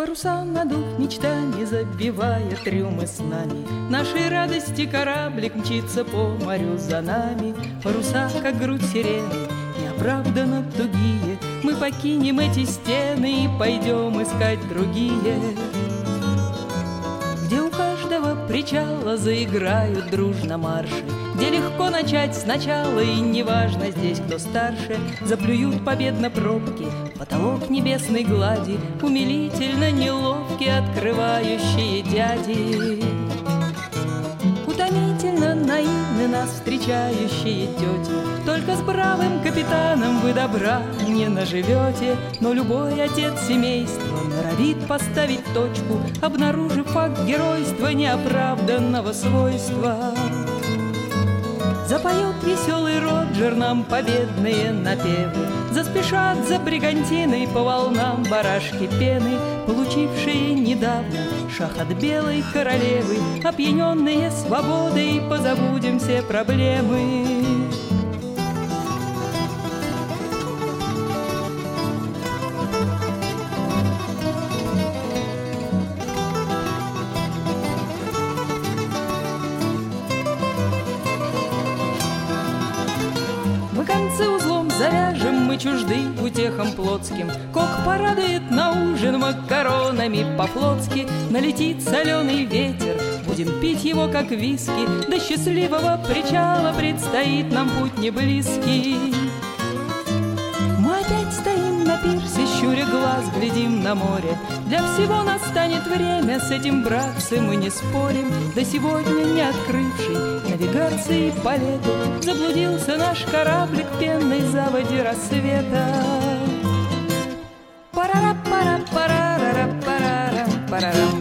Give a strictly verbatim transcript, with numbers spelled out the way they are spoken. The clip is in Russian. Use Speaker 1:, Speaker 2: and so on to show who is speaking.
Speaker 1: Паруса надув мечтами, забивая трюмы с нами, нашей радости кораблик мчится по морю за нами. Паруса, как грудь сирены, неоправданно тугие, мы покинем эти стены и пойдем искать другие, где у каждого причала заиграют дружно марши, где легко начать сначала, и неважно здесь, кто старше. Заплюют победно пробки, потолок небесной глади, умилительно неловкие открывающие дяди. Утомительно наивны нас встречающие тети, только с бравым капитаном вы добра не наживете. Но любой отец семейства норовит поставить точку, обнаружив факт геройства неоправданного свойства. Запоет веселый Роджер нам победные напевы, заспешат за бригантиной по волнам барашки пены, получившие недавно шах от белой королевы. Опьяненные свободой позабудем все проблемы. Концы узлом завяжем, мы чужды утехам плотским. Кок порадует на ужин макаронами по-флотски. Налетит соленый ветер, будем пить его как виски. До счастливого причала предстоит нам путь неблизкий. Мы опять стоим на пирсе, щуря глаз, глядим на море. Для всего настанет время, с этим, братцы, мы не спорим. До сегодня не открывший навигации по лету заблудился наш кораблик в пенной заводе рассвета. Парара-пара-парара-парара-парара.